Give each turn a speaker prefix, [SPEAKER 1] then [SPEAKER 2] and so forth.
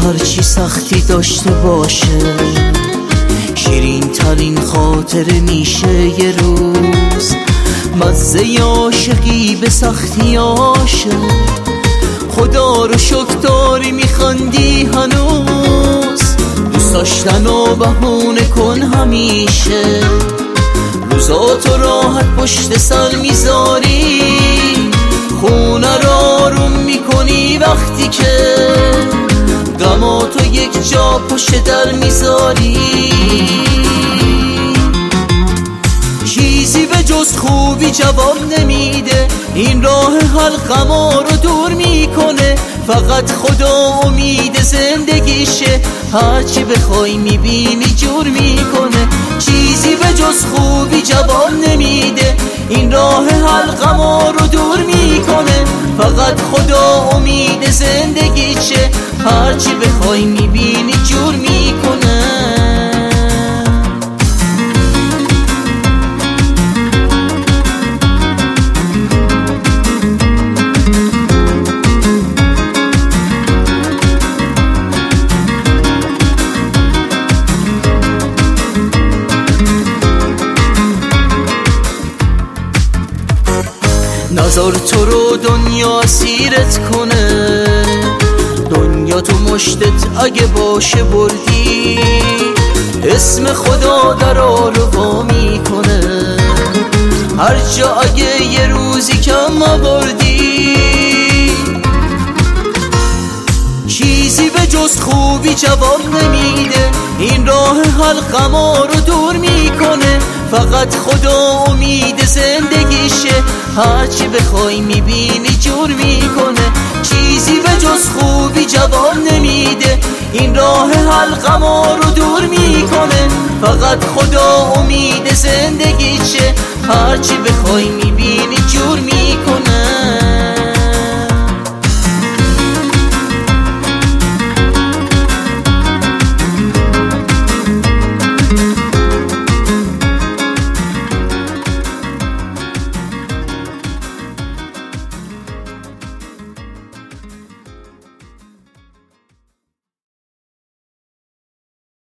[SPEAKER 1] هرچی سختی داشته باشه، شیرین ترین خاطر میشه یه روز. مزه عاشقی به سختی عاشق، خدا رو شکر داری میخندی هنوز. دوست داشتن و بهونه کن همیشه، روزاتو راحت پشت سر میذاری، خونه رو آروم میکنی وقتی که غماتو یک جا پشت در میذاری. چیزی به جز خوبی جواب نمیده، این راه حل غما رو دور میکنه. فقط خدا امید زندگیشه، هرچی بخوای میبینی جور میکنه. چیزی به جز خوبی جواب نمیده، این راه حل غما رو دور میکنه. فقط خدا امید زندگیشه، هرچی بخوای میبینی جور میکنه. نظر تو رو دنیا اسیرت کنه، دنیا تو مشتت اگه باشه بردی، اسم خدا در آروا میکنه. هر جا اگه یه روزی کم آوردی، چیزی به جز خوبی جواب نمیده، این راه حل غما رو دور میکنه. فقط خدا امید زندگیشه، هرچی بخوای میبینی جور میکنه. چیزی به جز خوبی جواب نمیده، این راه حل غما رو دور میکنه. فقط خدا امید زندگیشه، هرچی بخوای میبینی